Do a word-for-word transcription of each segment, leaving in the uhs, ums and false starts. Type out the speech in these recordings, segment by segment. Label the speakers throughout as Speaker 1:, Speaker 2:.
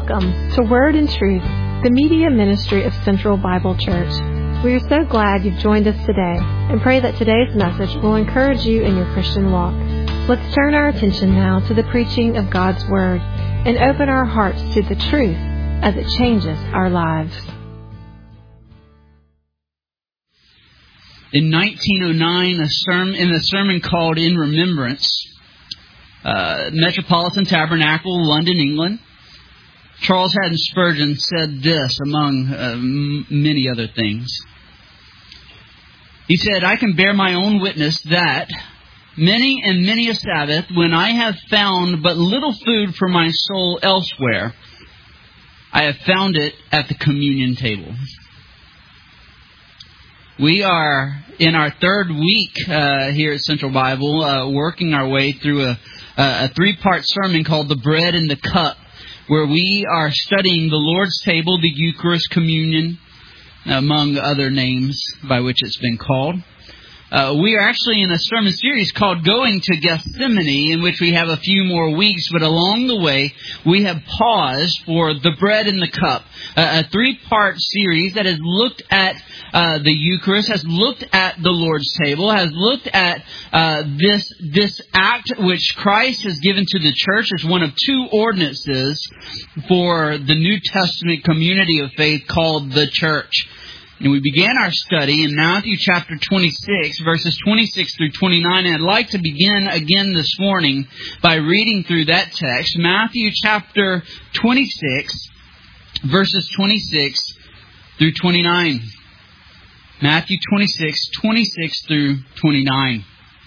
Speaker 1: Welcome to Word and Truth, the media ministry of Central Bible Church. We are so glad you've joined us today and pray that today's message will encourage you in your Christian walk. Let's turn our attention now to the preaching of God's Word and open our hearts to the truth as it changes our lives.
Speaker 2: In nineteen oh nine, a sermon, in a sermon called In Remembrance, uh, Metropolitan Tabernacle, London, England, Charles Haddon Spurgeon said this, among uh, m- many other things. He said, "I can bear my own witness that many and many a Sabbath, when I have found but little food for my soul elsewhere, I have found it at the communion table." We are in our third week uh, here at Central Bible, uh, working our way through a, a three-part sermon called The Bread and the Cup, where we are studying the Lord's table, the Eucharist, communion, among other names by which it's been called. Uh, we are actually in a sermon series called Going to Gethsemane, in which we have a few more weeks, but along the way we have paused for The Bread and the Cup, a, a three-part series that has looked at uh, the Eucharist, has looked at the Lord's table, has looked at uh, this this act which Christ has given to the church as one of two ordinances for the New Testament community of faith called the church. And we began our study in Matthew chapter twenty-six, verses twenty-six through twenty-nine. And I'd like to begin again this morning by reading through that text. Matthew chapter twenty-six, verses twenty-six through twenty-nine. Matthew twenty-six, twenty-six through twenty-nine.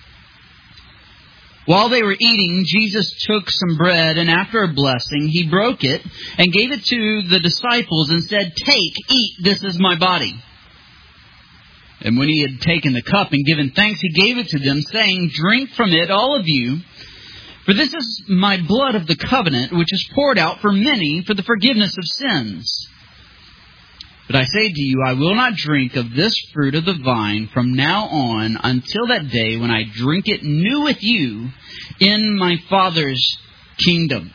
Speaker 2: While they were eating, Jesus took some bread, and after a blessing, he broke it and gave it to the disciples and said, "Take, eat, this is my body." And when he had taken the cup and given thanks, he gave it to them, saying, "Drink from it, all of you, for this is my blood of the covenant, which is poured out for many for the forgiveness of sins. But I say to you, I will not drink of this fruit of the vine from now on until that day when I drink it new with you in my Father's kingdom."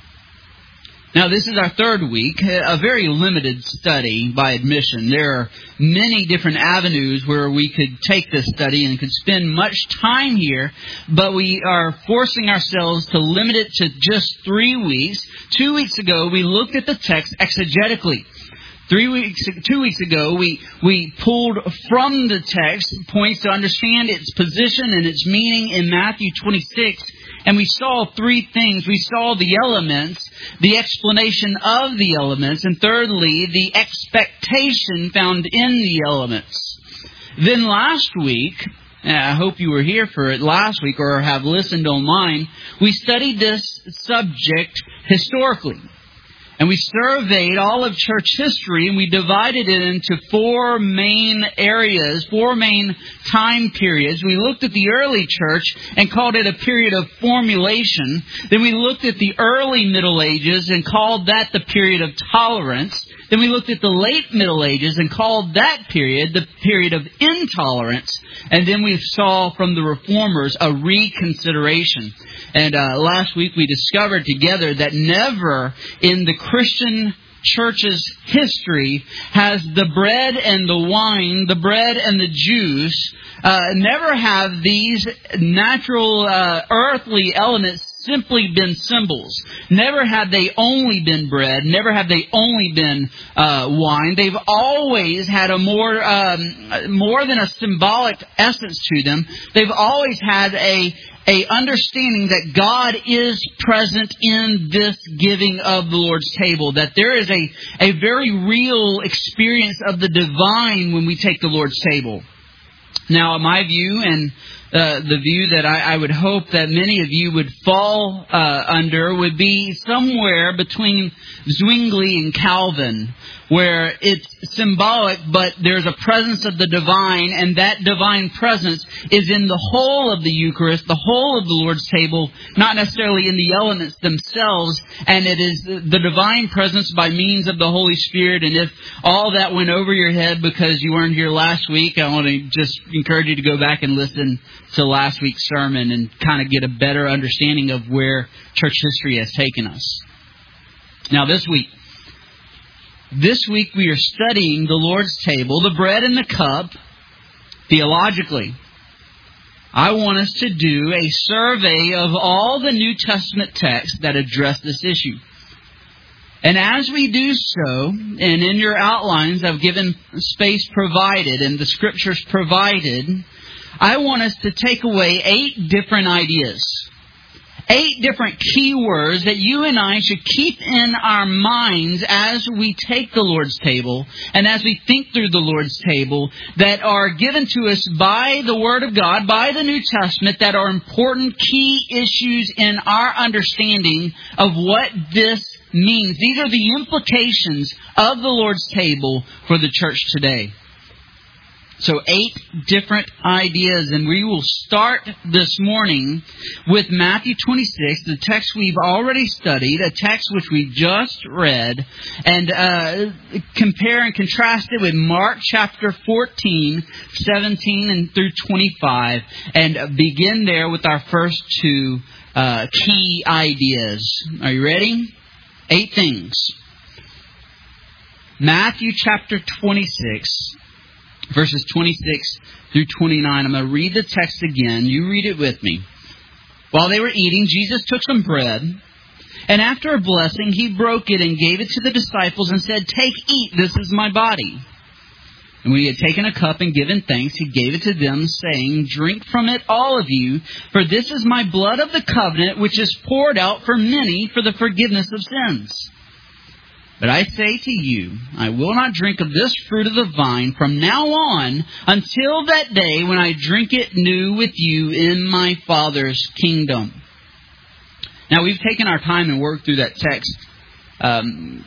Speaker 2: Now, this is our third week, a very limited study by admission. There are many different avenues where we could take this study and could spend much time here, but we are forcing ourselves to limit it to just three weeks. Two weeks ago, we looked at the text exegetically. Three weeks, two weeks ago, we, we pulled from the text points to understand its position and its meaning in Matthew twenty-six. And we saw three things. We saw the elements, the explanation of the elements, and thirdly, the expectation found in the elements. Then last week, and I hope you were here for it last week or have listened online, we studied this subject historically. And we surveyed all of church history, and we divided it into four main areas, four main time periods. We looked at the early church and called it a period of formulation. Then we looked at the early Middle Ages and called that the period of tolerance. Then we looked at the late Middle Ages and called that period the period of intolerance. And then we saw from the Reformers a reconsideration. And uh, last week we discovered together that never in the Christian church's history has the bread and the wine, the bread and the juice, uh, never have these natural uh, earthly elements simply been symbols. Never have they only been bread. Never have they only been uh, wine. They've always had a more um, more than a symbolic essence to them. They've always had a a understanding that God is present in this giving of the Lord's table. That there is a a very real experience of the divine when we take the Lord's table. Now, my view and Uh, the view that I, I would hope that many of you would fall uh, under would be somewhere between Zwingli and Calvin, where it's symbolic, but there's a presence of the divine, and that divine presence is in the whole of the Eucharist, the whole of the Lord's table, not necessarily in the elements themselves, and it is the divine presence by means of the Holy Spirit. And if all that went over your head because you weren't here last week, I want to just encourage you to go back and listen to last week's sermon and kind of get a better understanding of where church history has taken us. Now this week, this week we are studying the Lord's table, the bread and the cup, theologically. I want us to do a survey of all the New Testament texts that address this issue. And as we do so, and in your outlines I've given space provided and the Scriptures provided, I want us to take away eight different ideas. Eight different key words that you and I should keep in our minds as we take the Lord's table and as we think through the Lord's table that are given to us by the Word of God, by the New Testament, that are important key issues in our understanding of what this means. These are the implications of the Lord's table for the church today. So eight different ideas, and we will start this morning with Matthew twenty-six, the text we've already studied, a text which we just read, and uh, compare and contrast it with Mark chapter fourteen, seventeen, and through twenty-five, and begin there with our first two uh, key ideas. Are you ready? Eight things. Matthew chapter twenty-six. Verses twenty-six through twenty-nine. I'm going to read the text again. You read it with me. While they were eating, Jesus took some bread, and after a blessing, He broke it and gave it to the disciples and said, "Take, eat, this is my body." And when He had taken a cup and given thanks, He gave it to them, saying, "Drink from it, all of you, for this is my blood of the covenant, which is poured out for many for the forgiveness of sins. But I say to you, I will not drink of this fruit of the vine from now on until that day when I drink it new with you in my Father's kingdom." Now, we've taken our time and worked through that text um,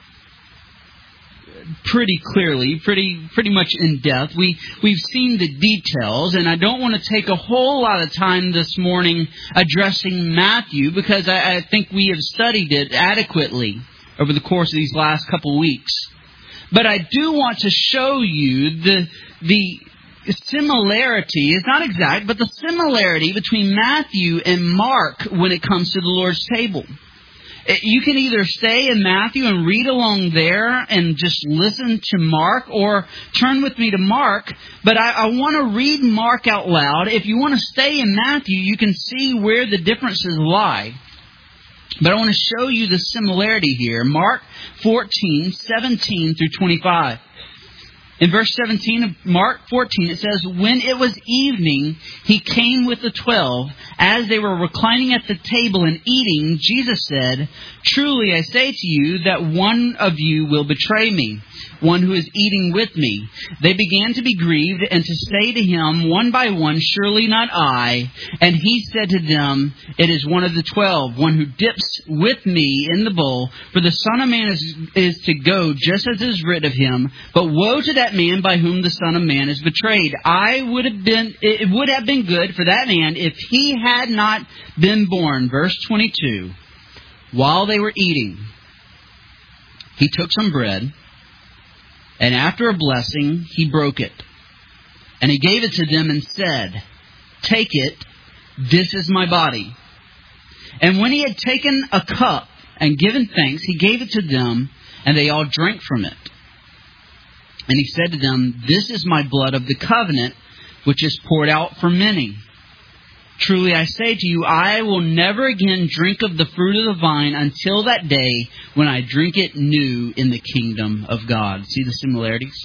Speaker 2: pretty clearly, pretty pretty much in depth. We, we've seen the details, and I don't want to take a whole lot of time this morning addressing Matthew because I, I think we have studied it adequately over the course of these last couple weeks. But I do want to show you the the similarity, it's not exact, but the similarity between Matthew and Mark when it comes to the Lord's table. You can either stay in Matthew and read along there and just listen to Mark, or turn with me to Mark, but I, I want to read Mark out loud. If you want to stay in Matthew, you can see where the differences lie. But I want to show you the similarity here. Mark fourteen, seventeen through twenty-five. In verse seventeen of Mark fourteen, it says, "When it was evening, He came with the twelve. As they were reclining at the table and eating, Jesus said, 'Truly I say to you that one of you will betray me, one who is eating with me.' They began to be grieved and to say to Him one by one, 'Surely not I.' And He said to them, 'It is one of the twelve, one who dips with me in the bowl. For the Son of Man is, is to go just as is written of Him. But woe to that man by whom the Son of Man is betrayed. I would have been, it would have been good for that man if he had not been born.'" Verse twenty-two. "While they were eating, He took some bread, and after a blessing, He broke it. And He gave it to them and said, 'Take it, this is my body.' And when He had taken a cup and given thanks, He gave it to them, and they all drank from it. And He said to them, 'This is my blood of the covenant, which is poured out for many. Truly I say to you, I will never again drink of the fruit of the vine until that day when I drink it new in the kingdom of God.'" See the similarities?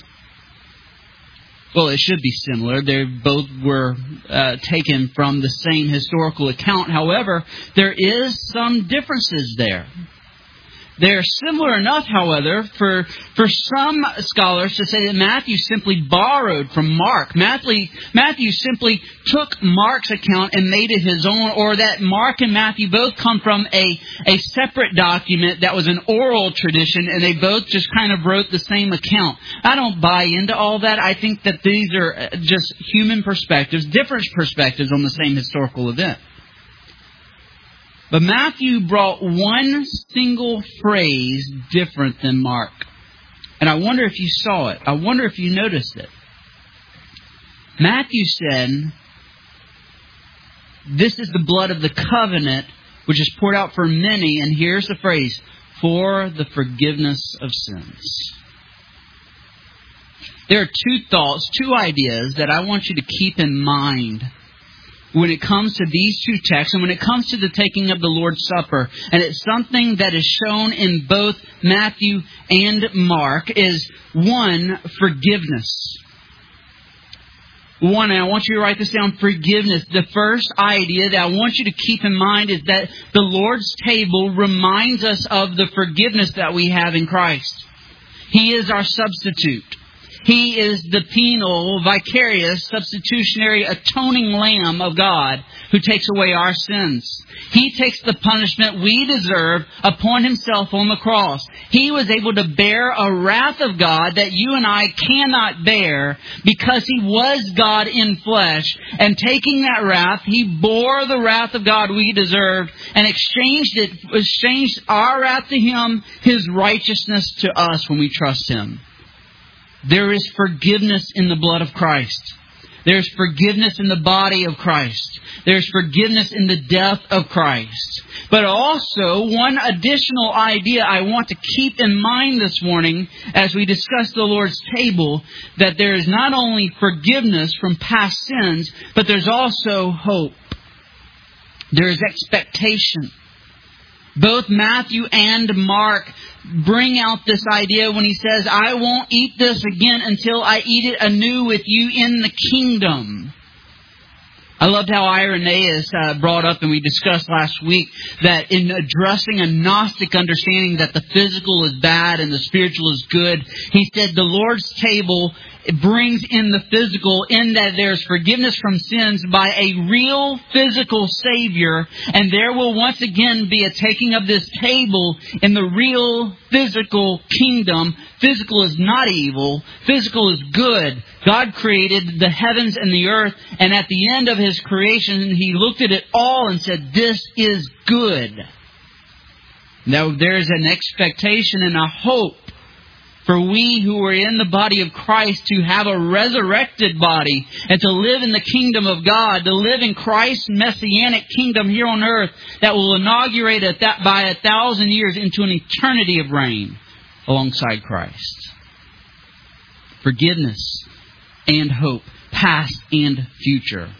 Speaker 2: Well, it should be similar. They both were uh, taken from the same historical account. However, there is some differences there. They are similar enough, however, for for some scholars to say that Matthew simply borrowed from Mark. Matthew, Matthew simply took Mark's account and made it his own, or that Mark and Matthew both come from a, a separate document that was an oral tradition, and they both just kind of wrote the same account. I don't buy into all that. I think that these are just human perspectives, different perspectives on the same historical event. But Matthew brought one single phrase different than Mark. And I wonder if you saw it. I wonder if you noticed it. Matthew said, "This is the blood of the covenant, which is poured out for many." And here's the phrase, for the forgiveness of sins. There are two thoughts, two ideas that I want you to keep in mind when it comes to these two texts and when it comes to the taking of the Lord's Supper. And it's something that is shown in both Matthew and Mark, is one, forgiveness. One, and I want you to write this down, forgiveness. The first idea that I want you to keep in mind is that the Lord's table reminds us of the forgiveness that we have in Christ. He is our substitute. He is the penal, vicarious, substitutionary, atoning Lamb of God who takes away our sins. He takes the punishment we deserve upon Himself on the cross. He was able to bear a wrath of God that you and I cannot bear because He was God in flesh. And taking that wrath, He bore the wrath of God we deserved and exchanged it, exchanged our wrath to Him, His righteousness to us when we trust Him. There is forgiveness in the blood of Christ. There's forgiveness in the body of Christ. There's forgiveness in the death of Christ. But also, one additional idea I want to keep in mind this morning as we discuss the Lord's table, that there is not only forgiveness from past sins, but there's also hope. There is expectation. Both Matthew and Mark bring out this idea when he says, I won't eat this again until I eat it anew with you in the kingdom. I loved how Irenaeus uh, brought up, and we discussed last week, that in addressing a Gnostic understanding that the physical is bad and the spiritual is good, he said the Lord's table brings in the physical in that there's forgiveness from sins by a real physical Savior, and there will once again be a taking of this table in the real physical kingdom. Physical is not evil. Physical is good. God created the heavens and the earth, and at the end of His creation, He looked at it all and said, this is good. Now, there's an expectation and a hope for we who are in the body of Christ to have a resurrected body and to live in the kingdom of God, to live in Christ's messianic kingdom here on earth that will inaugurate it that by a thousand years into an eternity of reign alongside Christ. Forgiveness and hope, past and future.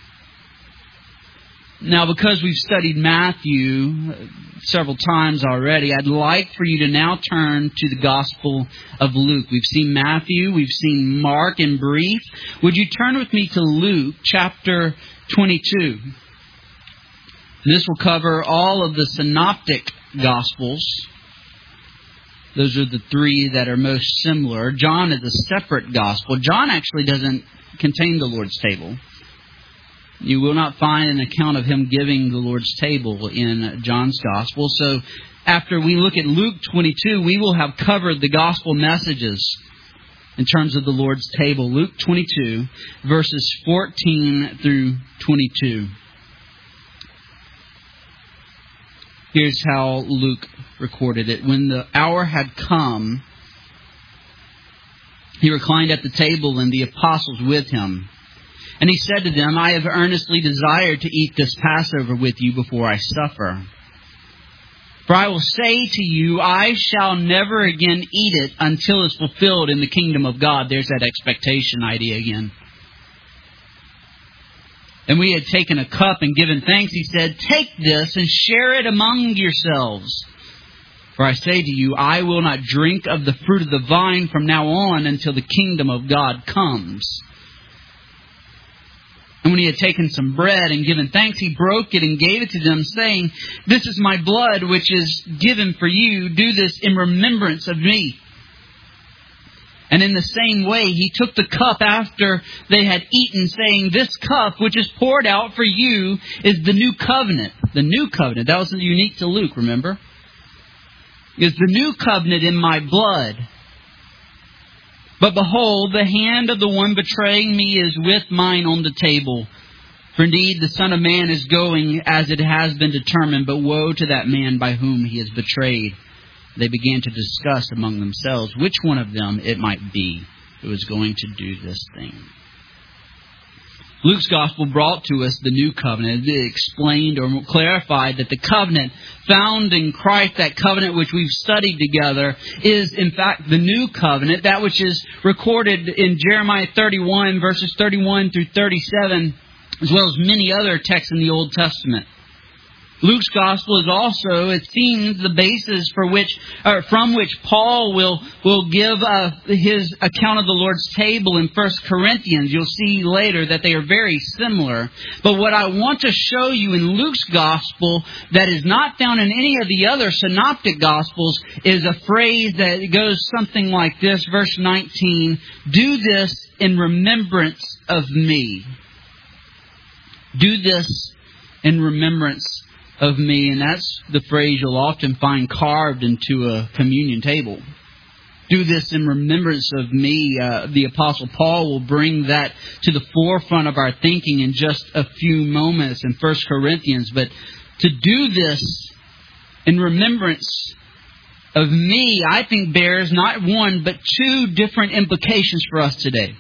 Speaker 2: Now, because we've studied Matthew several times already, I'd like for you to now turn to the Gospel of Luke. We've seen Matthew, we've seen Mark in brief. Would you turn with me to Luke chapter twenty-two? This will cover all of the synoptic Gospels. Those are the three that are most similar. John is a separate Gospel. John actually doesn't contain the Lord's table. You will not find an account of Him giving the Lord's table in John's Gospel. So after we look at Luke twenty-two, we will have covered the Gospel messages in terms of the Lord's table. Luke twenty-two, verses fourteen through twenty-two. Here's how Luke recorded it. When the hour had come, He reclined at the table and the apostles with Him. And He said to them, I have earnestly desired to eat this Passover with you before I suffer. For I will say to you, I shall never again eat it until it's fulfilled in the kingdom of God. There's that expectation idea again. And we had taken a cup and given thanks. He said, take this and share it among yourselves. For I say to you, I will not drink of the fruit of the vine from now on until the kingdom of God comes. And when He had taken some bread and given thanks, He broke it and gave it to them, saying, this is my blood, which is given for you. Do this in remembrance of me. And in the same way, He took the cup after they had eaten, saying, this cup, which is poured out for you, is the new covenant. The new covenant. That was unique to Luke, remember? Is the new covenant in my blood. But behold, the hand of the one betraying me is with mine on the table. For indeed, the Son of Man is going as it has been determined, but woe to that man by whom He is betrayed. They began to discuss among themselves which one of them it might be who was going to do this thing. Luke's gospel brought to us the new covenant. It explained or clarified that the covenant found in Christ, that covenant which we've studied together, is in fact the new covenant, that which is recorded in Jeremiah thirty-one, verses thirty-one through thirty-seven, as well as many other texts in the Old Testament. Luke's gospel is also, it seems, the basis for which, or from which Paul will will give uh, his account of the Lord's table in First Corinthians. You'll see later that they are very similar. But what I want to show you in Luke's gospel that is not found in any of the other synoptic gospels is a phrase that goes something like this, verse nineteen, "Do this in remembrance of me." Do this in remembrance of me. And that's the phrase you'll often find carved into a communion table. Do this in remembrance of me. Uh, the Apostle Paul will bring that to the forefront of our thinking in just a few moments in First Corinthians. But to do this in remembrance of me, I think bears not one but two different implications for us today.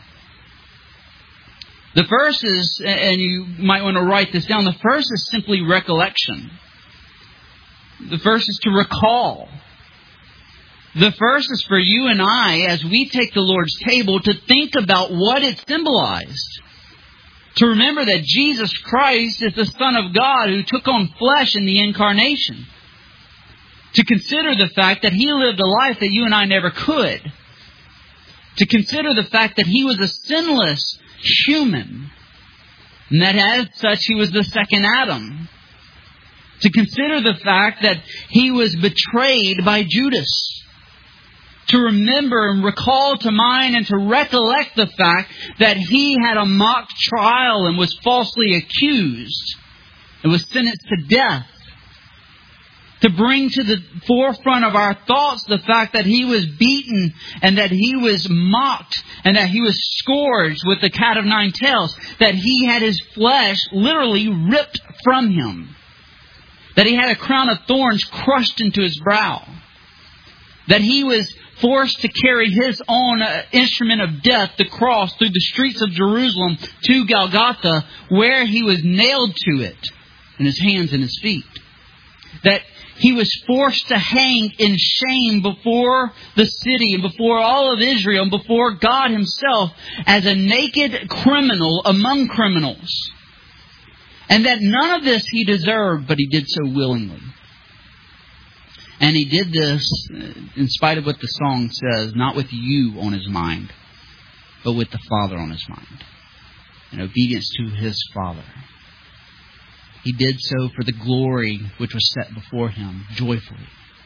Speaker 2: The first is, and you might want to write this down, the first is simply recollection. The first is to recall. The first is for you and I, as we take the Lord's table, to think about what it symbolized. To remember that Jesus Christ is the Son of God who took on flesh in the incarnation. To consider the fact that He lived a life that you and I never could. To consider the fact that He was a sinless human, and that as such He was the second Adam. To consider the fact that He was betrayed by Judas. To remember and recall to mind and to recollect the fact that He had a mock trial and was falsely accused and was sentenced to death. To bring to the forefront of our thoughts the fact that He was beaten and that He was mocked and that He was scourged with the cat of nine tails. That He had His flesh literally ripped from Him. That He had a crown of thorns crushed into His brow. That He was forced to carry His own uh, instrument of death, the cross, through the streets of Jerusalem to Golgotha, where He was nailed to it in His hands and His feet. That He was forced to hang in shame before the city and before all of Israel and before God Himself as a naked criminal among criminals. And that none of this He deserved, but He did so willingly. And He did this, in spite of what the song says, not with you on His mind, but with the Father on His mind. In obedience to His Father. He did so for the glory which was set before Him, joyfully.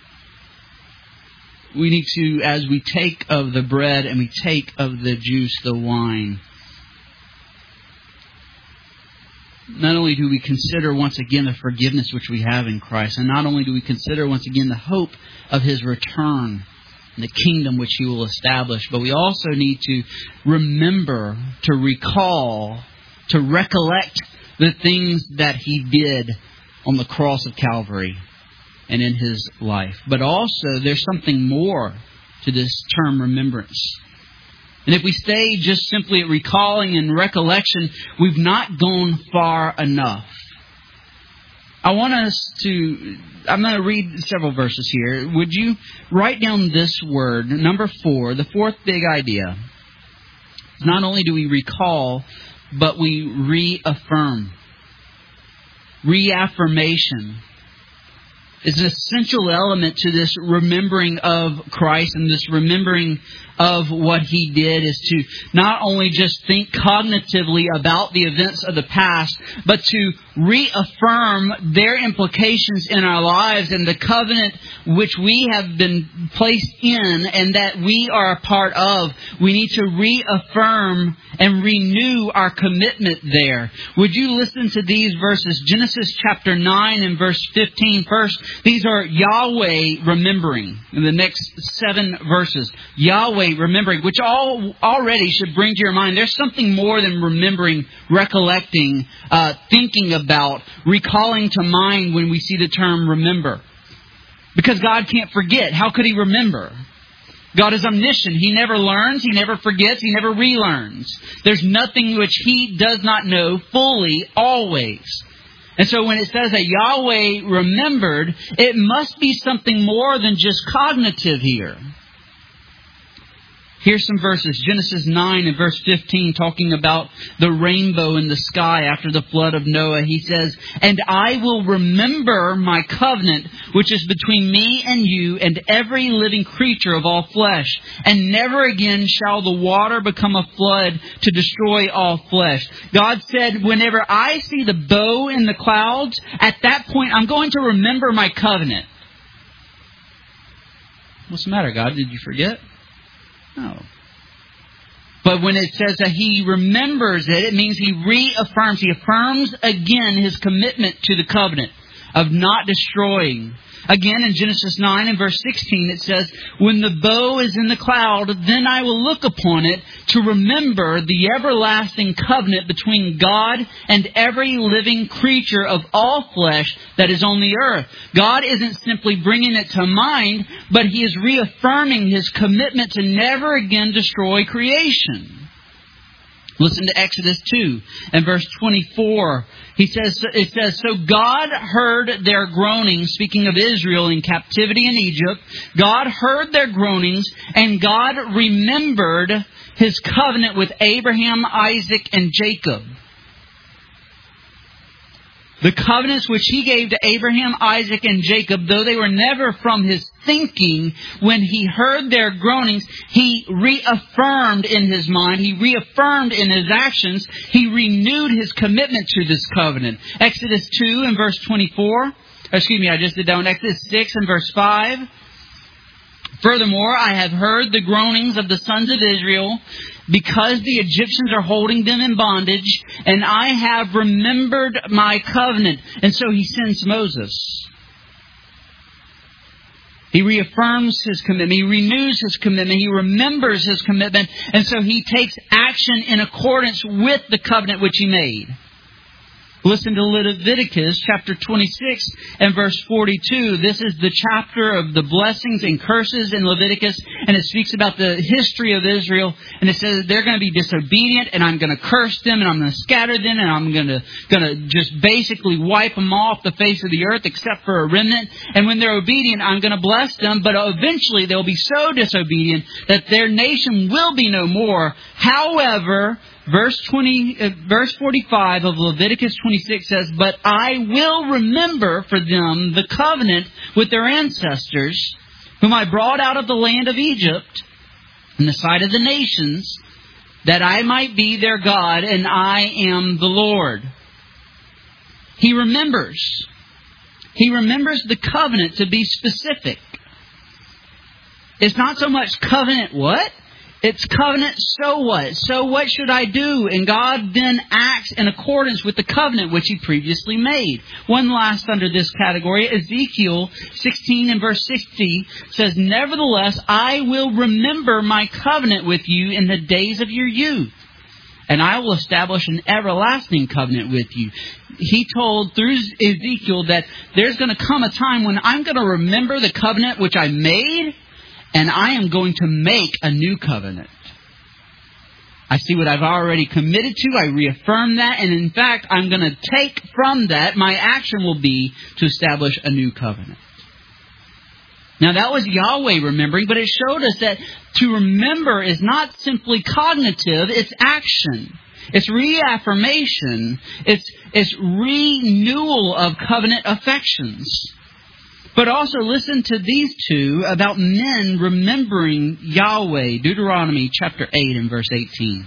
Speaker 2: We need to, as we take of the bread and we take of the juice, the wine, not only do we consider once again the forgiveness which we have in Christ, and not only do we consider once again the hope of His return and the kingdom which He will establish, but we also need to remember, to recall, to recollect the things that He did on the cross of Calvary and in His life. But also, there's something more to this term remembrance. And if we stay just simply at recalling and recollection, we've not gone far enough. I want us to, I'm going to read several verses here. Would you write down this word, number four, the fourth big idea. Not only do we recall, but we reaffirm. Reaffirmation is an essential element to this remembering of Christ and this remembering of what He did, is to not only just think cognitively about the events of the past, but to reaffirm their implications in our lives and the covenant which we have been placed in and that we are a part of. We need to reaffirm and renew our commitment there. Would you listen to these verses? Genesis chapter nine and verse fifteen first. These are Yahweh remembering. In the next seven verses, Yahweh remembering, which all already should bring to your mind, there's something more than remembering, recollecting, uh, thinking about, recalling to mind when we see the term remember. Because God can't forget. How could He remember? God is omniscient. He never learns. He never forgets. He never relearns. There's nothing which He does not know fully, always. And so when it says that Yahweh remembered, it must be something more than just cognitive here. Here's some verses. Genesis nine and verse fifteen, talking about the rainbow in the sky after the flood of Noah. He says, "And I will remember my covenant, which is between me and you and every living creature of all flesh. And never again shall the water become a flood to destroy all flesh." God said, whenever I see the bow in the clouds, at that point I'm going to remember my covenant. What's the matter, God? Did you forget? No. But when it says that He remembers it, it means He reaffirms, He affirms again His commitment to the covenant of not destroying. Again, in Genesis nine and verse sixteen, it says, "When the bow is in the cloud, then I will look upon it to remember the everlasting covenant between God and every living creature of all flesh that is on the earth." God isn't simply bringing it to mind, but He is reaffirming His commitment to never again destroy creation. Listen to Exodus two and verse twenty-four. He says, it says, "So God heard their groanings," speaking of Israel in captivity in Egypt. "God heard their groanings, and God remembered His covenant with Abraham, Isaac, and Jacob." The covenants which He gave to Abraham, Isaac, and Jacob, though they were never from His thinking, when He heard their groanings, He reaffirmed in His mind, He reaffirmed in His actions, He renewed His commitment to this covenant. Exodus two and verse twenty-four. Excuse me, I just did that one. Exodus six and verse five. "Furthermore, I have heard the groanings of the sons of Israel, because the Egyptians are holding them in bondage, and I have remembered my covenant." And so He sends Moses. He reaffirms His commitment. He renews His commitment. He remembers His commitment. And so He takes action in accordance with the covenant which He made. Listen to Leviticus chapter twenty-six and verse forty-two. This is the chapter of the blessings and curses in Leviticus, and it speaks about the history of Israel. And it says they're going to be disobedient, and I'm going to curse them, and I'm going to scatter them, and I'm going to going to just basically wipe them off the face of the earth, except for a remnant. And when they're obedient, I'm going to bless them, but eventually they'll be so disobedient that their nation will be no more. However, Verse twenty, uh, verse forty-five of Leviticus twenty-six says, "But I will remember for them the covenant with their ancestors, whom I brought out of the land of Egypt, in the sight of the nations, that I might be their God, and I am the Lord." He remembers. He remembers the covenant to be specific. It's not so much covenant what? It's covenant, so what? So what should I do? And God then acts in accordance with the covenant which He previously made. One last under this category, Ezekiel sixteen and verse sixty says, "Nevertheless, I will remember my covenant with you in the days of your youth, and I will establish an everlasting covenant with you." He told through Ezekiel that there's going to come a time when I'm going to remember the covenant which I made, and I am going to make a new covenant. I see what I've already committed to. I reaffirm that. And in fact, I'm going to take from that, my action will be to establish a new covenant. Now that was Yahweh remembering, but it showed us that to remember is not simply cognitive, it's action. It's reaffirmation. It's, it's renewal of covenant affections. But also listen to these two about men remembering Yahweh. Deuteronomy chapter eight and verse eighteen.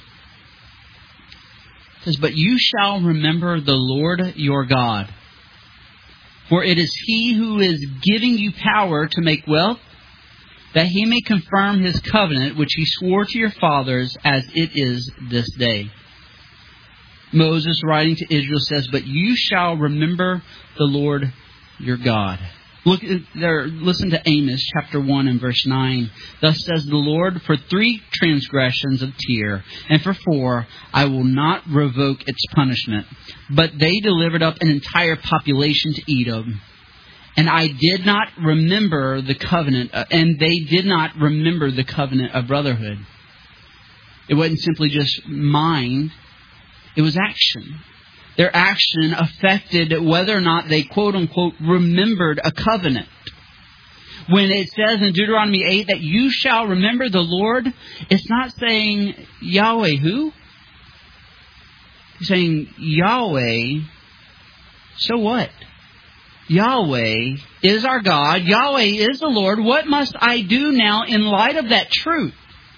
Speaker 2: It says, "But you shall remember the Lord your God, for it is He who is giving you power to make wealth, that He may confirm His covenant, which He swore to your fathers, as it is this day." Moses, writing to Israel, says, "But you shall remember the Lord your God." Look there. Listen to Amos chapter one and verse nine. "Thus says the Lord, for three transgressions of Tyre, and for four, I will not revoke its punishment. But they delivered up an entire population to Edom, And I did not remember the covenant, uh, and they did not remember the covenant of brotherhood. It wasn't simply just mind. It was action. Their action affected whether or not they, quote unquote, remembered a covenant. When it says in Deuteronomy eight that you shall remember the Lord, it's not saying Yahweh who? It's saying Yahweh, so what? Yahweh is our God. Yahweh is the Lord. What must I do now in light of that truth?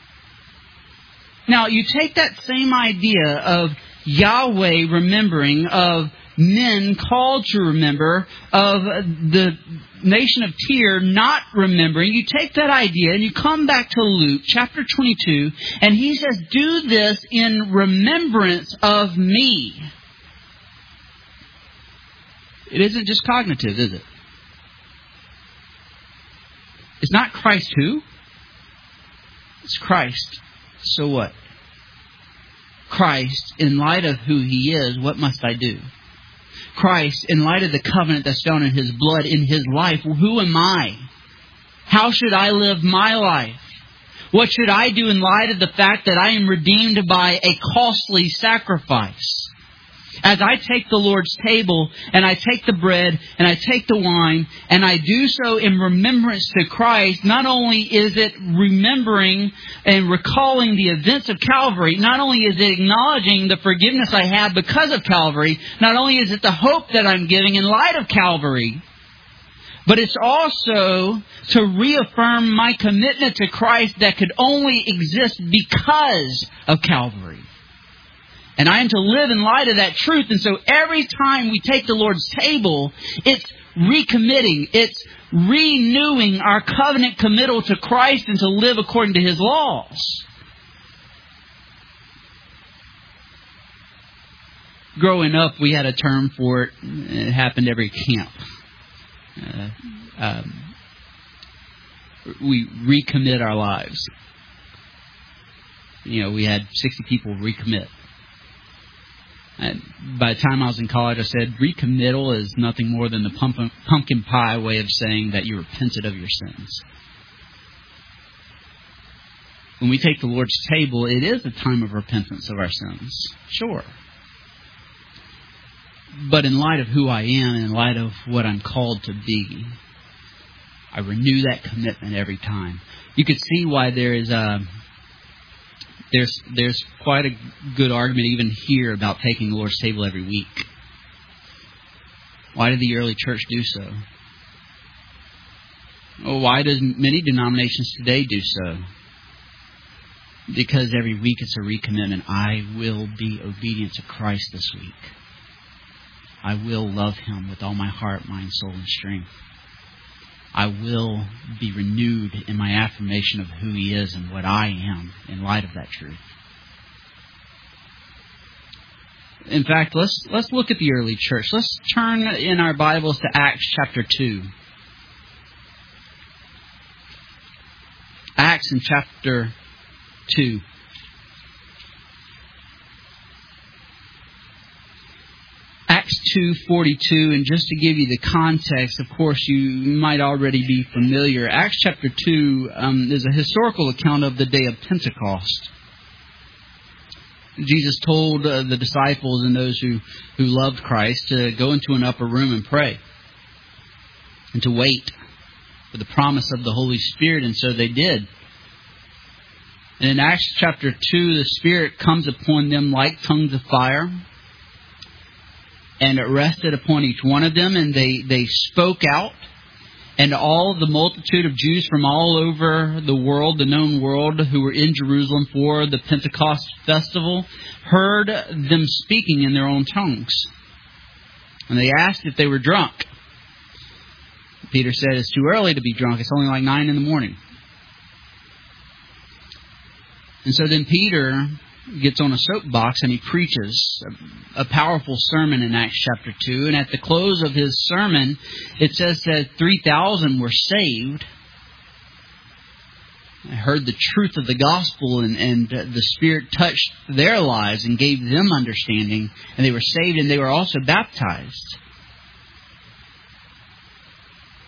Speaker 2: Now, you take that same idea of Yahweh remembering, of men called to remember, of the nation of Tyre not remembering. You take that idea and you come back to Luke chapter twenty-two, and he says, do this in remembrance of me. It isn't just cognitive, is it? It's not Christ who? It's Christ. So what? Christ, in light of who He is, what must I do? Christ, in light of the covenant that's found in His blood, in His life, who am I? How should I live my life? What should I do in light of the fact that I am redeemed by a costly sacrifice? As I take the Lord's table and I take the bread and I take the wine and I do so in remembrance to Christ, not only is it remembering and recalling the events of Calvary, not only is it acknowledging the forgiveness I have because of Calvary, not only is it the hope that I'm giving in light of Calvary, but it's also to reaffirm my commitment to Christ that could only exist because of Calvary. And I am to live in light of that truth. And so every time we take the Lord's table, it's recommitting. It's renewing our covenant committal to Christ and to live according to His laws. Growing up, we had a term for it. It happened every camp. Uh, um, we recommit our lives. You know, we had sixty people recommit. And by the time I was in college, I said recommittal is nothing more than the pumpkin, pumpkin pie way of saying that you repented of your sins. When we take the Lord's table, it is a time of repentance of our sins. Sure. But in light of who I am, in light of what I'm called to be, I renew that commitment every time. You could see why there is a... There's there's quite a good argument even here about taking the Lord's table every week. Why did the early church do so? Well, why does many denominations today do so? Because every week it's a recommitment. I will be obedient to Christ this week. I will love Him with all my heart, mind, soul, and strength. I will be renewed in my affirmation of who He is and what I am in light of that truth. In fact, let's let's look at the early church. Let's turn in our Bibles to Acts chapter two. Acts in chapter two. Acts two forty-two, and just to give you the context, of course, you might already be familiar. Acts chapter two um, is a historical account of the day of Pentecost. Jesus told uh, the disciples and those who, who loved Christ to go into an upper room and pray and to wait for the promise of the Holy Spirit, and so they did. And in Acts chapter two, the Spirit comes upon them like tongues of fire, and it rested upon each one of them, and they, they spoke out. And all the multitude of Jews from all over the world, the known world, who were in Jerusalem for the Pentecost festival, heard them speaking in their own tongues. And they asked if they were drunk. Peter said, it's too early to be drunk. It's only like nine in the morning. And so then Peter gets on a soapbox and he preaches a, a powerful sermon in Acts chapter two. And at the close of his sermon, it says that three thousand were saved. I heard the truth of the gospel, and, and the Spirit touched their lives and gave them understanding. And they were saved, and they were also baptized.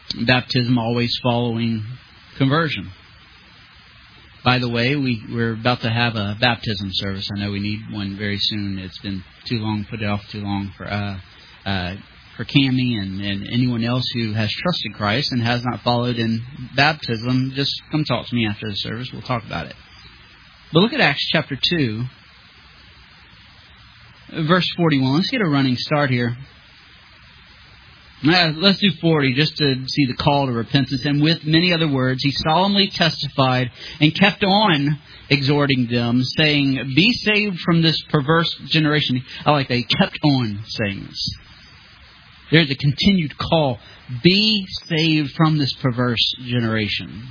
Speaker 2: Baptism always following conversion. By the way, we, we're about to have a baptism service. I know we need one very soon. It's been too long, put it off too long for uh, uh, for Cammie and, and anyone else who has trusted Christ and has not followed in baptism. Just come talk to me after the service. We'll talk about it. But look at Acts chapter two, verse forty-one. Let's get a running start here. Uh, let's do forty just to see the call to repentance. And with many other words, he solemnly testified and kept on exhorting them, saying, "Be saved from this perverse generation." I like that. He kept on saying this. There's a continued call. Be saved from this perverse generation.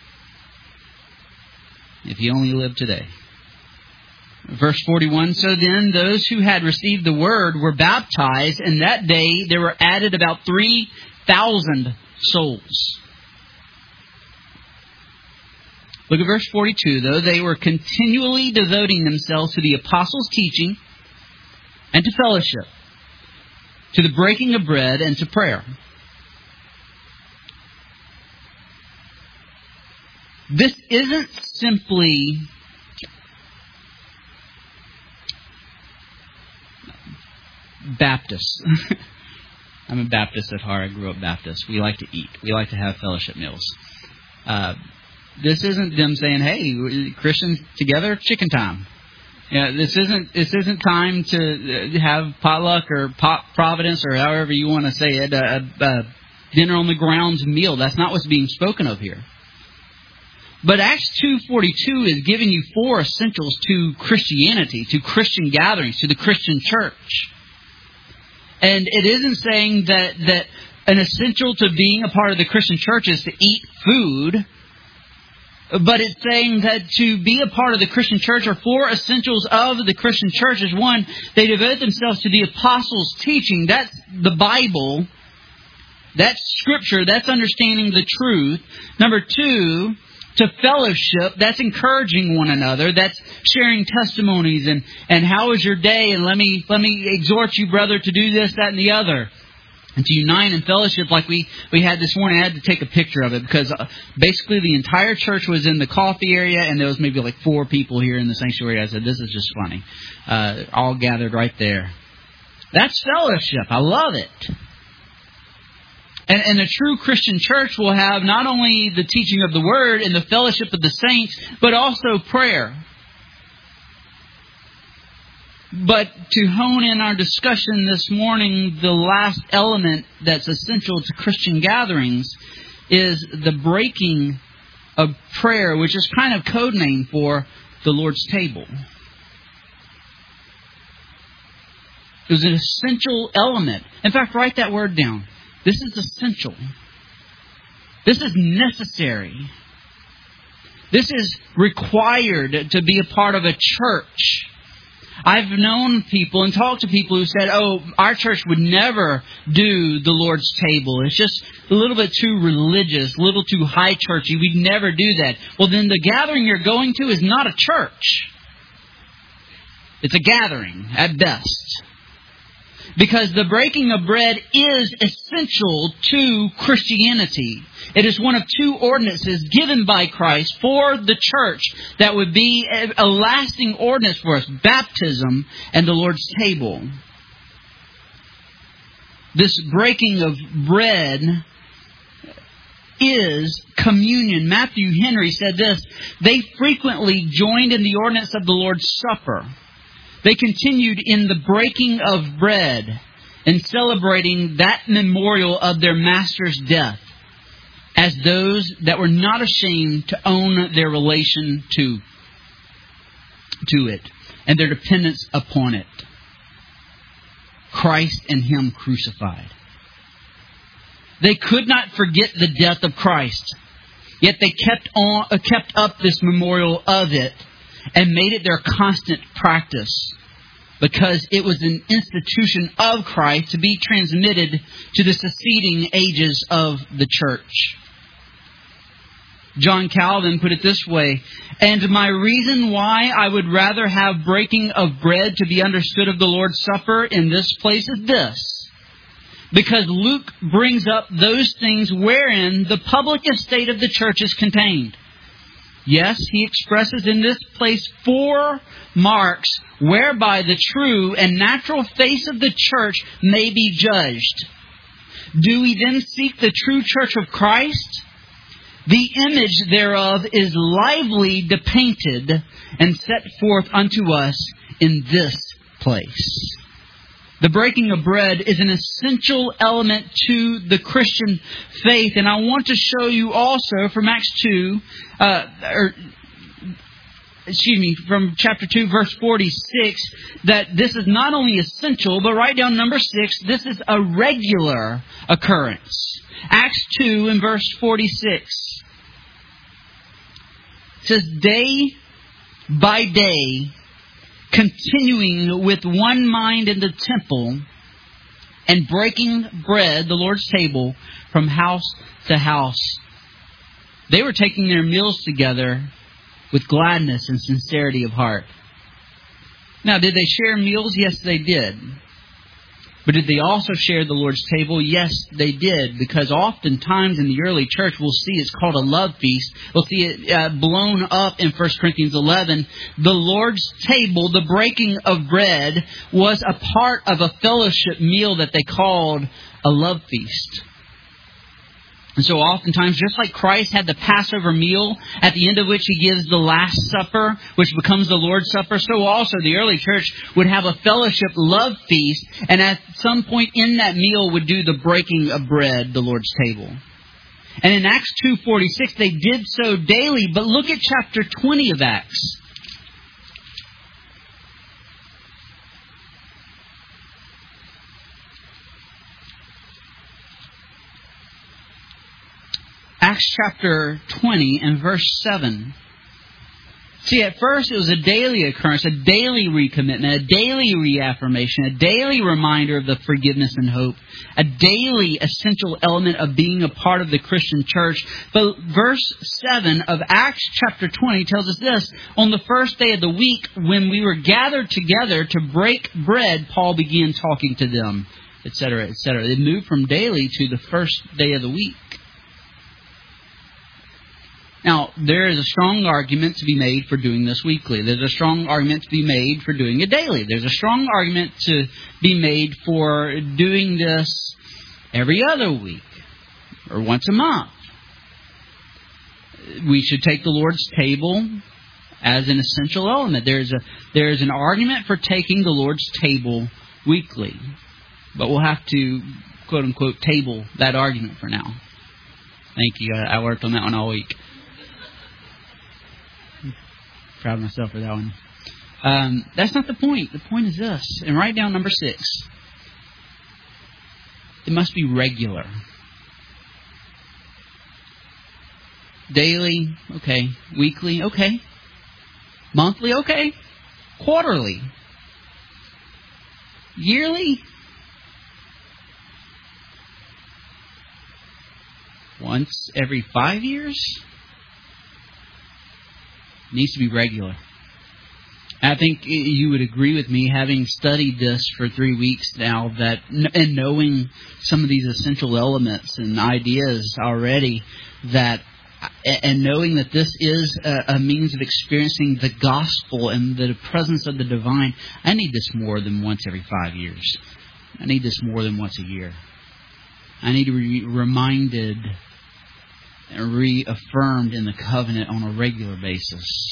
Speaker 2: If you only live today. Verse forty-one, so then those who had received the word were baptized, and that day there were added about three thousand souls. Look at verse forty-two, though. They were continually devoting themselves to the apostles' teaching and to fellowship, to the breaking of bread and to prayer. This isn't simply Baptist. I'm a Baptist at heart. I grew up Baptist. We like to eat. We like to have fellowship meals. Uh, this isn't them saying, "Hey, Christians together, chicken time." Yeah, this isn't this isn't time to have potluck or pot providence or however you want to say it, a, a dinner on the grounds meal. That's not what's being spoken of here. But Acts two forty-two is giving you four essentials to Christianity, to Christian gatherings, to the Christian church. And it isn't saying that, that an essential to being a part of the Christian church is to eat food, but it's saying that to be a part of the Christian church are four essentials of the Christian church. Is one, they devote themselves to the apostles' teaching. That's the Bible. That's Scripture. That's understanding the truth. Number two, to fellowship, that's encouraging one another. That's sharing testimonies and, and how was your day? And let me let me exhort you, brother, to do this, that, and the other. And to unite in fellowship like we, we had this morning. I had to take a picture of it because uh, basically the entire church was in the coffee area and there was maybe like four people here in the sanctuary. I said, this is just funny. Uh, all gathered right there. That's fellowship. I love it. And, and a true Christian church will have not only the teaching of the Word and the fellowship of the saints, but also prayer. But to hone in our discussion this morning, the last element that's essential to Christian gatherings is the breaking of prayer, which is kind of code name for the Lord's table. It was an essential element. In fact, write that word down. This is essential. This is necessary. This is required to be a part of a church. I've known people and talked to people who said, oh, our church would never do the Lord's table. It's just a little bit too religious, a little too high churchy. We'd never do that. Well, then the gathering you're going to is not a church. It's a gathering at best. Because the breaking of bread is essential to Christianity. It is one of two ordinances given by Christ for the church that would be a lasting ordinance for us. Baptism and the Lord's table. This breaking of bread is communion. Matthew Henry said this, they frequently joined in the ordinance of the Lord's Supper. They continued in the breaking of bread and celebrating that memorial of their Master's death as those that were not ashamed to own their relation to, to it and their dependence upon it. Christ and Him crucified. They could not forget the death of Christ, yet they kept on, uh, kept up this memorial of it and made it their constant practice because it was an institution of Christ to be transmitted to the succeeding ages of the church. John Calvin put it this way, and my reason why I would rather have breaking of bread to be understood of the Lord's Supper in this place is this, because Luke brings up those things wherein the public estate of the church is contained. Yes, he expresses in this place four marks whereby the true and natural face of the church may be judged. Do we then seek the true church of Christ? The image thereof is lively depainted and set forth unto us in this place. The breaking of bread is an essential element to the Christian faith. And I want to show you also from Acts two, uh, or excuse me, from chapter two, verse forty-six, that this is not only essential, but write down number six, this is a regular occurrence. Acts two and verse forty-six. It says, day by day, continuing with one mind in the temple and breaking bread, the Lord's table, from house to house. They were taking their meals together with gladness and sincerity of heart. Now, did they share meals? Yes, they did. But did they also share the Lord's table? Yes, they did. Because oftentimes in the early church, we'll see it's called a love feast. We'll see it uh, blown up in First Corinthians eleven. The Lord's table, the breaking of bread, was a part of a fellowship meal that they called a love feast. And so oftentimes, just like Christ had the Passover meal, at the end of which He gives the Last Supper, which becomes the Lord's Supper, so also the early church would have a fellowship love feast, and at some point in that meal would do the breaking of bread, the Lord's table. And in Acts two forty-six, they did so daily, but look at chapter twenty of Acts. Acts chapter twenty and verse seven. See, at first it was a daily occurrence, a daily recommitment, a daily reaffirmation, a daily reminder of the forgiveness and hope, a daily essential element of being a part of the Christian church. But verse seven of Acts chapter twenty tells us this: on the first day of the week, when we were gathered together to break bread, Paul began talking to them, et cetera, et cetera. It moved from daily to the first day of the week. Now, there is a strong argument to be made for doing this weekly. There's a strong argument to be made for doing it daily. There's a strong argument to be made for doing this every other week or once a month. We should take the Lord's table as an essential element. There's a there's an argument for taking the Lord's table weekly. But we'll have to, quote unquote, table that argument for now. Thank you. I worked on that one all week. Proud of myself for that one. Um, that's not the point. The point is this. And write down number six. It must be regular. Daily, okay. Weekly, okay. Monthly, okay. Quarterly. Yearly. Once every five years. Needs to be regular. I think you would agree with me, having studied this for three weeks now, that and knowing some of these essential elements and ideas already, that and knowing that this is a, a means of experiencing the gospel and the presence of the divine, I need this more than once every five years. I need this more than once a year. I need to be reminded and reaffirmed in the covenant on a regular basis.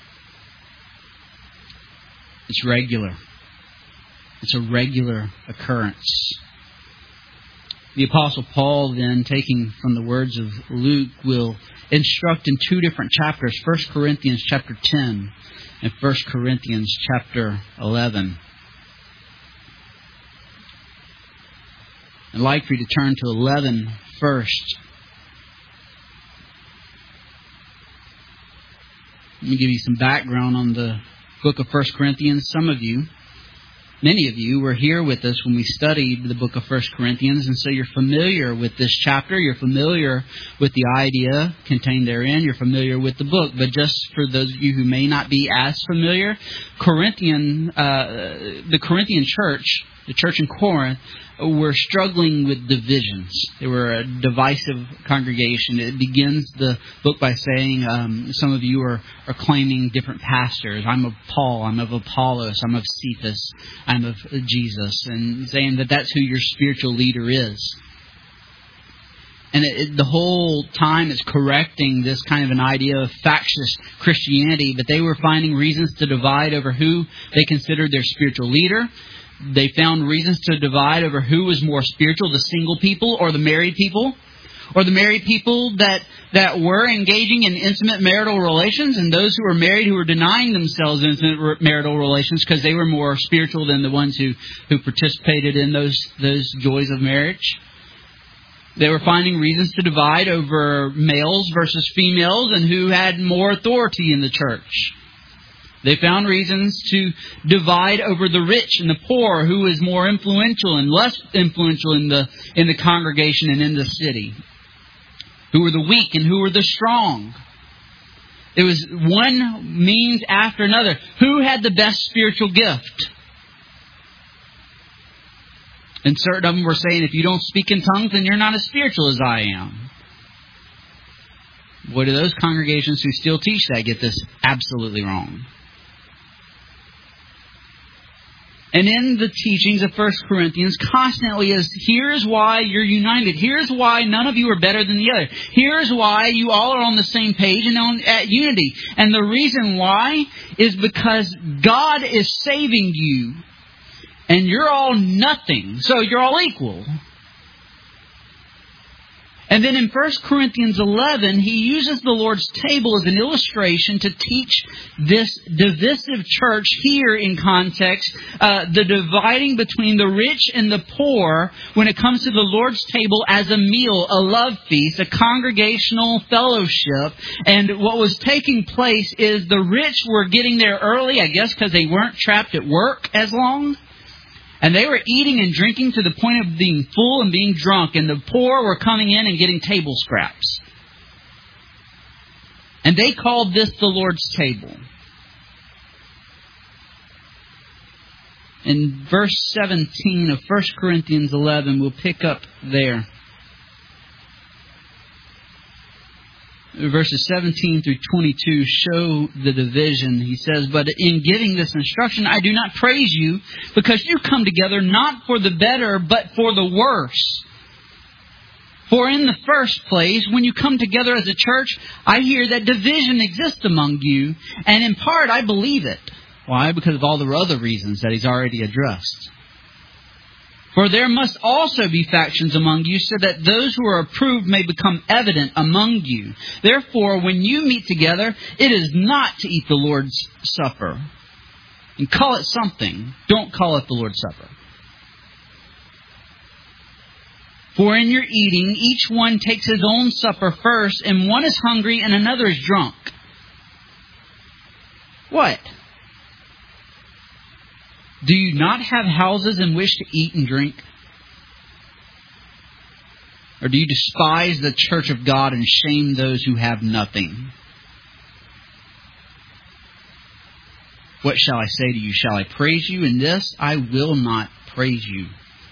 Speaker 2: It's regular. It's a regular occurrence. The Apostle Paul, then, taking from the words of Luke, will instruct in two different chapters, First Corinthians chapter ten and First Corinthians chapter eleven. I'd like for you to turn to eleven first. Let me give you some background on the book of First Corinthians. Some of you, many of you, were here with us when we studied the book of First Corinthians, and so you're familiar with this chapter. You're familiar with the idea contained therein. You're familiar with the book. But just for those of you who may not be as familiar, Corinthian, uh, the Corinthian church, the church in Corinth, were struggling with divisions. They were a divisive congregation. It begins the book by saying, um, some of you are, are claiming different pastors. I'm of Paul, I'm of Apollos, I'm of Cephas, I'm of Jesus, and saying that that's who your spiritual leader is. And it, it, the whole time it's correcting this kind of an idea of factious Christianity, but they were finding reasons to divide over who they considered their spiritual leader. They found reasons to divide over who was more spiritual, the single people or the married people, or the married people that, that were engaging in intimate marital relations, and those who were married who were denying themselves intimate marital relations because they were more spiritual than the ones who, who participated in those, those joys of marriage. They were finding reasons to divide over males versus females and who had more authority in the church. They found reasons to divide over the rich and the poor, who was more influential and less influential in the in the congregation and in the city. Who were the weak and who were the strong. It was one means after another. Who had the best spiritual gift? And certain of them were saying, if you don't speak in tongues, then you're not as spiritual as I am. What do those congregations who still teach that get this absolutely wrong? And in the teachings of First Corinthians, constantly is, here's why you're united. Here's why none of you are better than the other. Here's why you all are on the same page and on at unity. And the reason why is because God is saving you. And you're all nothing, so you're all equal. And then in First Corinthians eleven, he uses the Lord's table as an illustration to teach this divisive church here in context, uh, the dividing between the rich and the poor when it comes to the Lord's table as a meal, a love feast, a congregational fellowship. And what was taking place is the rich were getting there early, I guess because they weren't trapped at work as long. And they were eating and drinking to the point of being full and being drunk. And the poor were coming in and getting table scraps. And they called this the Lord's table. In verse seventeen of First Corinthians eleven, we'll pick up there. Verses seventeen through twenty-two show the division. He says, but in giving this instruction, I do not praise you because you come together not for the better, but for the worse. For in the first place, when you come together as a church, I hear that division exists among you. And in part, I believe it. Why? Because of all the other reasons that he's already addressed. For there must also be factions among you, so that those who are approved may become evident among you. Therefore, when you meet together, it is not to eat the Lord's Supper. And call it something. Don't call it the Lord's Supper. For in your eating, each one takes his own supper first, and one is hungry and another is drunk. What? Do you not have houses in which to eat and drink? Or do you despise the church of God and shame those who have nothing? What shall I say to you? Shall I praise you in this? I will not praise you.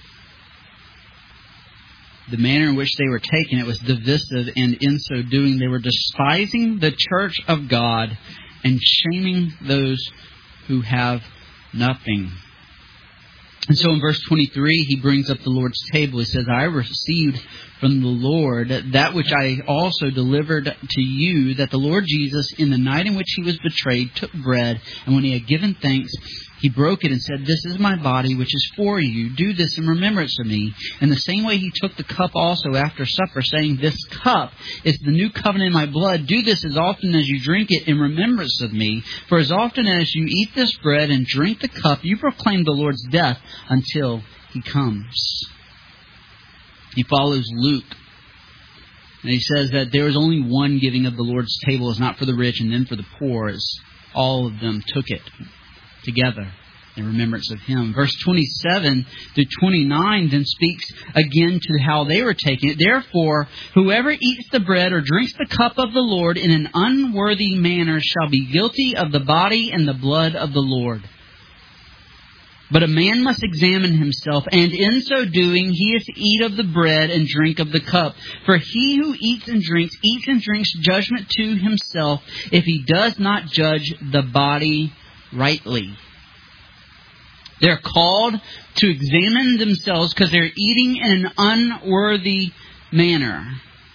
Speaker 2: The manner in which they were taken, it was divisive, and in so doing they were despising the church of God and shaming those who have nothing. And so in verse twenty-three, he brings up the Lord's table. He says, I received from the Lord that which I also delivered to you, that the Lord Jesus, in the night in which he was betrayed, took bread, and when he had given thanks, he broke it and said, this is my body, which is for you. Do this in remembrance of me. In the same way he took the cup also after supper, saying, this cup is the new covenant in my blood. Do this as often as you drink it in remembrance of me. For as often as you eat this bread and drink the cup, you proclaim the Lord's death until he comes. He follows Luke. And he says that there is only one giving of the Lord's table. It's not for the rich and then for the poor, as all of them took it together in remembrance of him. Verse twenty-seven through twenty-nine then speaks again to how they were taking it. Therefore, whoever eats the bread or drinks the cup of the Lord in an unworthy manner shall be guilty of the body and the blood of the Lord. But a man must examine himself, and in so doing he is to eat of the bread and drink of the cup. For he who eats and drinks, eats and drinks judgment to himself, if he does not judge the body rightly. They're called to examine themselves because they're eating in an unworthy manner.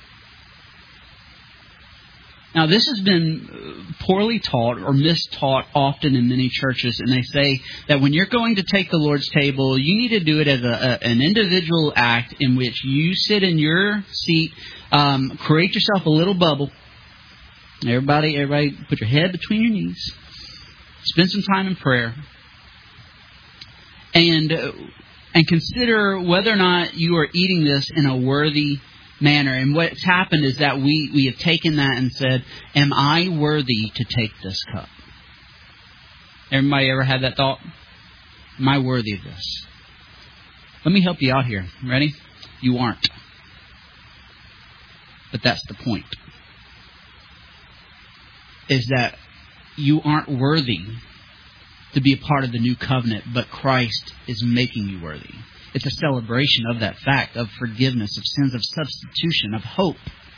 Speaker 2: Now, this has been poorly taught or mistaught often in many churches, and they say that when you're going to take the Lord's table, you need to do it as a, a, an individual act in which you sit in your seat, um, create yourself a little bubble. Everybody, everybody, put your head between your knees, spend some time in prayer, and uh, and consider whether or not you are eating this in a worthy manner. And what's happened is that we, we have taken that and said, am I worthy to take this cup? Everybody ever had that thought? Am I worthy of this? Let me help you out here. Ready? You aren't. But that's the point. Is that you aren't worthy to be a part of the new covenant, but Christ is making you worthy. It's a celebration of that fact, of forgiveness, of sins, of substitution, of hope.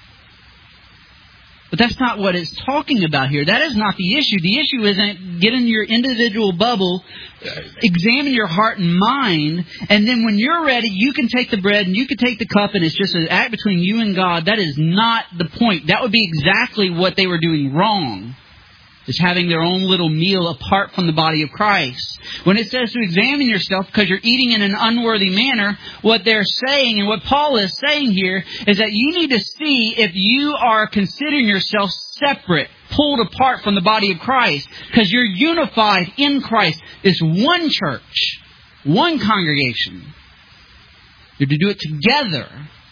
Speaker 2: But that's not what it's talking about here. That is not the issue. The issue isn't get in your individual bubble, examine your heart and mind, and then when you're ready, you can take the bread and you can take the cup, and it's just an act between you and God. That is not the point. That would be exactly what they were doing wrong. Is having their own little meal apart from the body of Christ. When it says to examine yourself because you're eating in an unworthy manner, what they're saying and what Paul is saying here is that you need to see if you are considering yourself separate, pulled apart from the body of Christ, because you're unified in Christ. It's one church, one congregation. You're to do it together.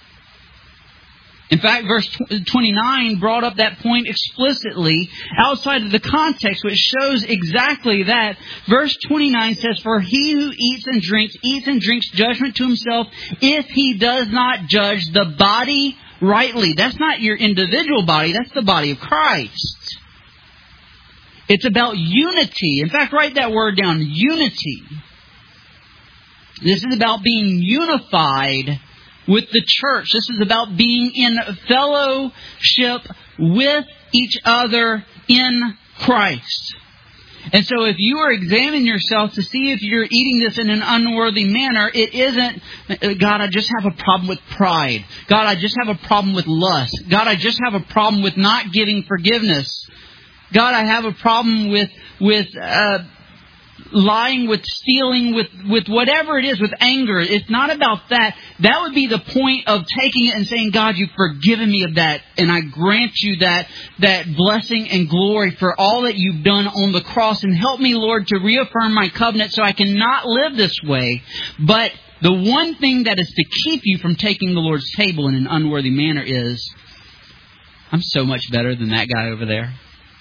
Speaker 2: In fact, verse twenty-nine brought up that point explicitly outside of the context, which shows exactly that. Verse twenty-nine says, for he who eats and drinks, eats and drinks judgment to himself, if he does not judge the body rightly. That's not your individual body, that's the body of Christ. It's about unity. In fact, write that word down, unity. This is about being unified with the church. This is about being in fellowship with each other in Christ. And so if you are examining yourself to see if you're eating this in an unworthy manner, it isn't, God, I just have a problem with pride. God, I just have a problem with lust. God, I just have a problem with not giving forgiveness. God, I have a problem with, with, uh, lying, with stealing, with, with whatever it is, with anger. It's not about that. That would be the point of taking it and saying, God, you've forgiven me of that. And I grant you that, that blessing and glory for all that you've done on the cross. And help me, Lord, to reaffirm my covenant so I cannot live this way. But the one thing that is to keep you from taking the Lord's table in an unworthy manner is, I'm so much better than that guy over there.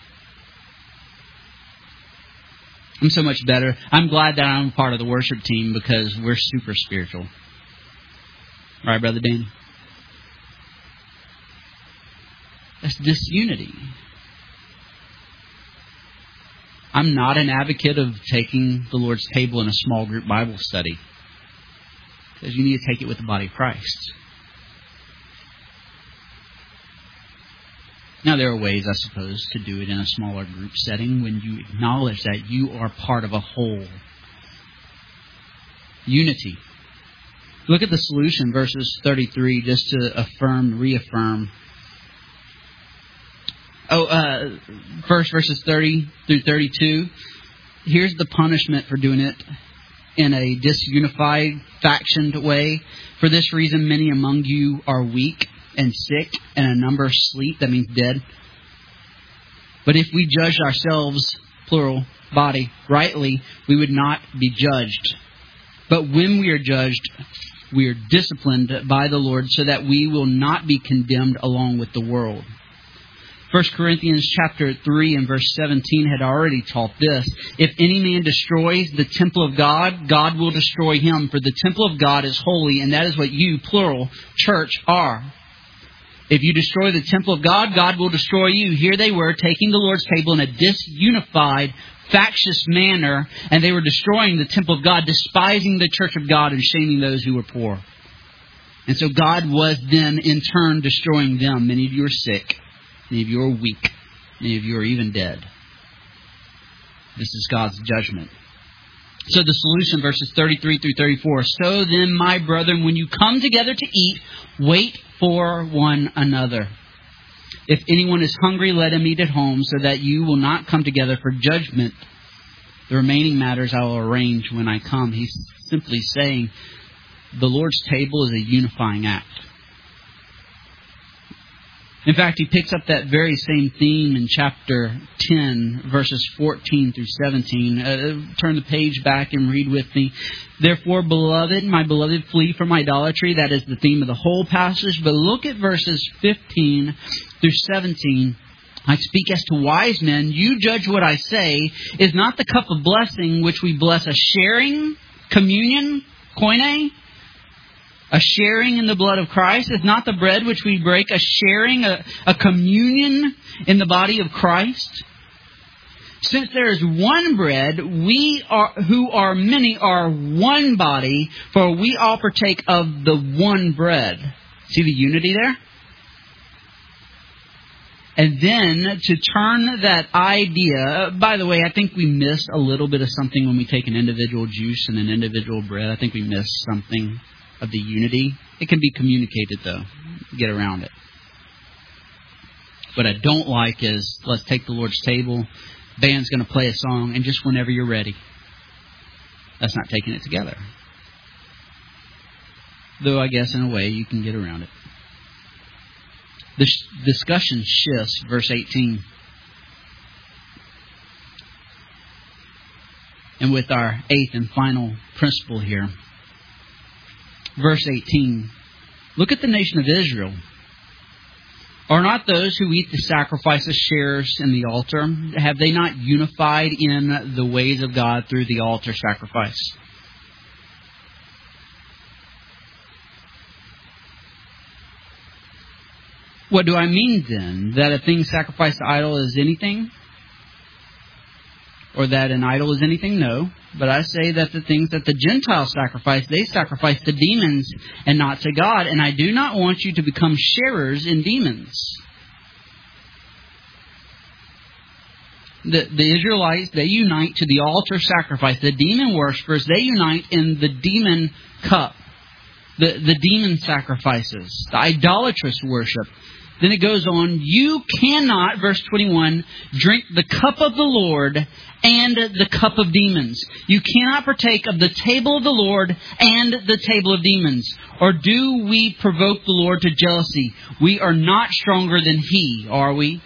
Speaker 2: I'm so much better. I'm glad that I'm part of the worship team because we're super spiritual. Right, Brother Dan? That's disunity. I'm not an advocate of taking the Lord's table in a small group Bible study, because you need to take it with the body of Christ. Now, there are ways, I suppose, to do it in a smaller group setting when you acknowledge that you are part of a whole. Unity. Look at the solution, verses thirty-three, just to affirm, reaffirm. Oh, uh, first verses thirty through thirty-two. Here's the punishment for doing it in a disunified, factioned way. For this reason, many among you are weak and sick, and a number sleep. That means dead. But if we judged ourselves, plural, body, rightly, we would not be judged. But when we are judged, we are disciplined by the Lord so that we will not be condemned along with the world. First Corinthians chapter three and verse seventeen had already taught this. If any man destroys the temple of God, God will destroy him. For the temple of God is holy, and that is what you, plural, church, are. If you destroy the temple of God, God will destroy you. Here they were taking the Lord's table in a disunified, factious manner, and they were destroying the temple of God, despising the church of God, and shaming those who were poor. And so God was then, in turn, destroying them. Many of you are sick. Many of you are weak. Many of you are even dead. This is God's judgment. So the solution, verses thirty-three through thirty-four. So then, my brethren, when you come together to eat, wait for one another. If anyone is hungry, let him eat at home, so that you will not come together for judgment. The remaining matters I will arrange when I come. He's simply saying the Lord's table is a unifying act. In fact, he picks up that very same theme in chapter ten, verses fourteen through seventeen. Uh, turn the page back and read with me. Therefore, beloved, my beloved, flee from idolatry. That is the theme of the whole passage. But look at verses fifteen through seventeen. I speak as to wise men. You judge what I say. Is not the cup of blessing which we bless a sharing, communion, koine? A sharing in the blood of Christ? Is not the bread which we break a sharing, a, a communion in the body of Christ? Since there is one bread, we are who are many are one body, for we all partake of the one bread. See the unity there? And then to turn that idea, by the way, I think we miss a little bit of something when we take an individual juice and an individual bread. I think we miss something of the unity. It can be communicated, though. Get around it. What I don't like is, let's take the Lord's table, band's going to play a song, and just whenever you're ready. That's not taking it together. Though I guess in a way you can get around it. The sh- discussion shifts, verse eighteen. And with our eighth and final principle here. Verse eighteen. Look at the nation of Israel. Are not those who eat the sacrifices sharers in the altar? Have they not unified in the ways of God through the altar sacrifice? What do I mean then? That a thing sacrificed to idol is anything? Or that an idol is anything? No. But I say that the things that the Gentiles sacrifice, they sacrifice to demons and not to God. And I do not want you to become sharers in demons. The, the Israelites, they unite to the altar sacrifice. The demon worshippers, they unite in the demon cup. The, the demon sacrifices. The idolatrous worship. Then it goes on, you cannot, verse twenty-one, drink the cup of the Lord and the cup of demons. You cannot partake of the table of the Lord and the table of demons. Or do we provoke the Lord to jealousy? We are not stronger than He, are we?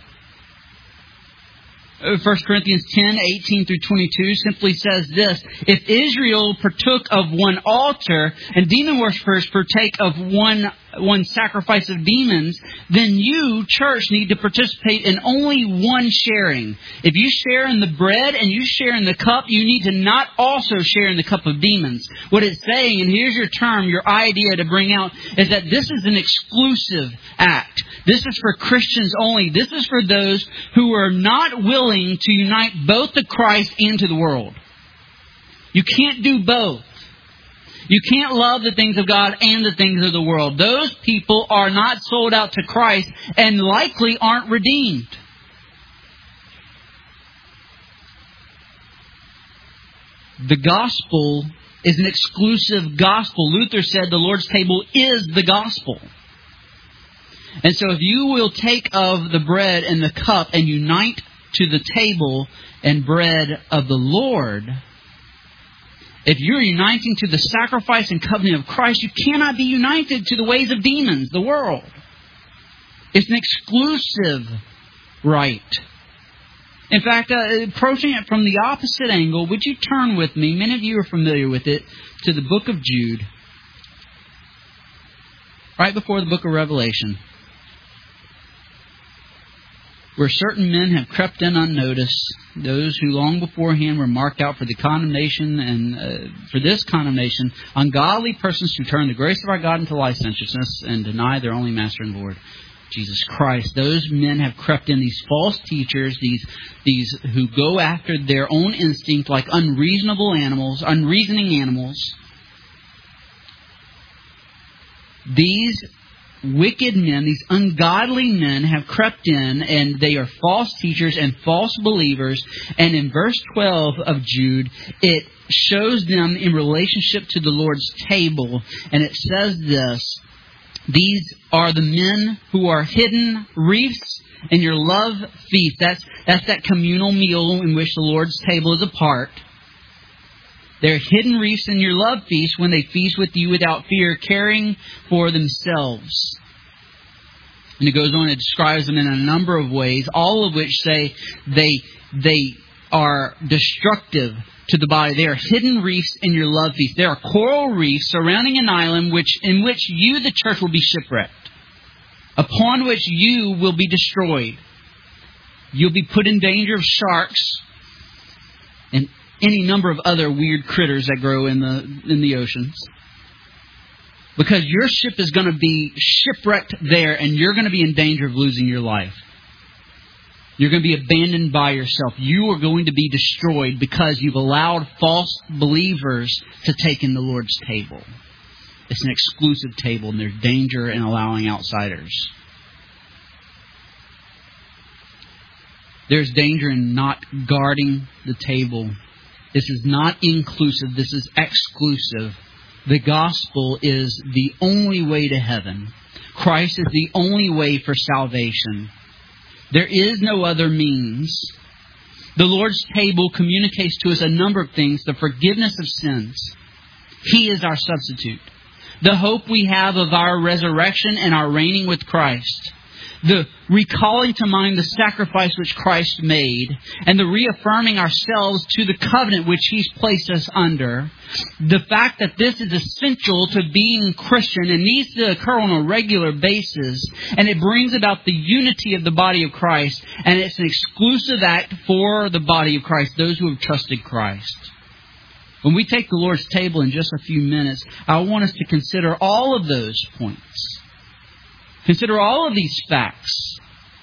Speaker 2: First Corinthians ten, eighteen through twenty-two simply says this. If Israel partook of one altar and demon worshippers partake of one one sacrifice of demons, then you, church, need to participate in only one sharing. If you share in the bread and you share in the cup, you need to not also share in the cup of demons. What it's saying, and here's your term, your idea to bring out, is that this is an exclusive act. This is for Christians only. This is for those who are not willing to unite both to Christ and to the world. You can't do both. You can't love the things of God and the things of the world. Those people are not sold out to Christ and likely aren't redeemed. The gospel is an exclusive gospel. Luther said the Lord's table is the gospel. And so if you will take of the bread and the cup and unite to the table and bread of the Lord, if you're uniting to the sacrifice and covenant of Christ, you cannot be united to the ways of demons, the world. It's an exclusive right. In fact, uh, approaching it from the opposite angle, would you turn with me, many of you are familiar with it, to the book of Jude, right before the book of Revelation, where certain men have crept in unnoticed, those who long beforehand were marked out for the condemnation and uh, for this condemnation, ungodly persons who turn the grace of our God into licentiousness and deny their only Master and Lord, Jesus Christ. Those men have crept in, these false teachers, these these who go after their own instinct like unreasonable animals, unreasoning animals. These wicked men, these ungodly men have crept in, and they are false teachers and false believers. And in verse twelve of Jude, it shows them in relationship to the Lord's table. And it says this: these are the men who are hidden reefs in your love feast. That's, that's that communal meal in which the Lord's table is a part. They're hidden reefs in your love feast when they feast with you without fear, caring for themselves. And it goes on, it describes them in a number of ways, all of which say they, they are destructive to the body. They are hidden reefs in your love feast. They are coral reefs surrounding an island which in which you, the church, will be shipwrecked, upon which you will be destroyed. You'll be put in danger of sharks and any number of other weird critters that grow in the in the oceans. Because your ship is going to be shipwrecked there, and you're going to be in danger of losing your life. You're going to be abandoned by yourself. You are going to be destroyed because you've allowed false believers to take in the Lord's table. It's an exclusive table, and there's danger in allowing outsiders. There's danger in not guarding the table. This is not inclusive. This is exclusive. The gospel is the only way to heaven. Christ is the only way for salvation. There is no other means. The Lord's table communicates to us a number of things. The forgiveness of sins. He is our substitute. The hope we have of our resurrection and our reigning with Christ. The recalling to mind the sacrifice which Christ made, and the reaffirming ourselves to the covenant which He's placed us under. The fact that this is essential to being Christian and needs to occur on a regular basis, and it brings about the unity of the body of Christ, and it's an exclusive act for the body of Christ, those who have trusted Christ. When we take the Lord's table in just a few minutes, I want us to consider all of those points. Consider all of these facts.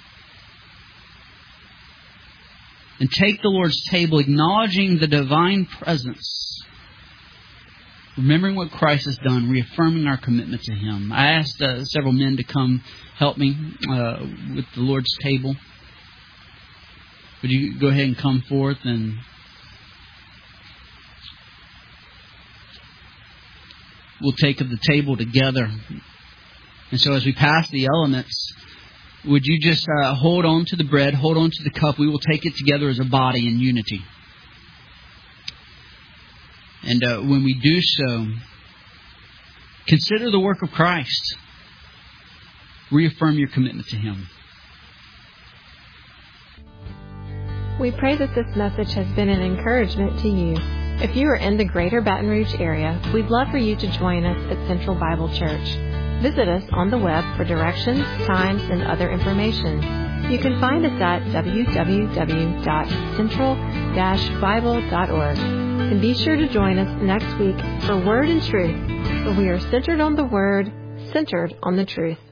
Speaker 2: And take the Lord's table, acknowledging the divine presence. Remembering what Christ has done, reaffirming our commitment to Him. I asked uh, several men to come help me uh, with the Lord's table. Would you go ahead and come forth and we'll take of the table together. And so as we pass the elements, would you just uh, hold on to the bread, hold on to the cup. We will take it together as a body in unity. And uh, when we do so, consider the work of Christ. Reaffirm your commitment to Him.
Speaker 1: We pray that this message has been an encouragement to you. If you are in the greater Baton Rouge area, we'd love for you to join us at Central Bible Church. Visit us on the web for directions, times, and other information. You can find us at w w w dot central dash bible dot org. And be sure to join us next week for Word and Truth, where we are centered on the Word, centered on the truth.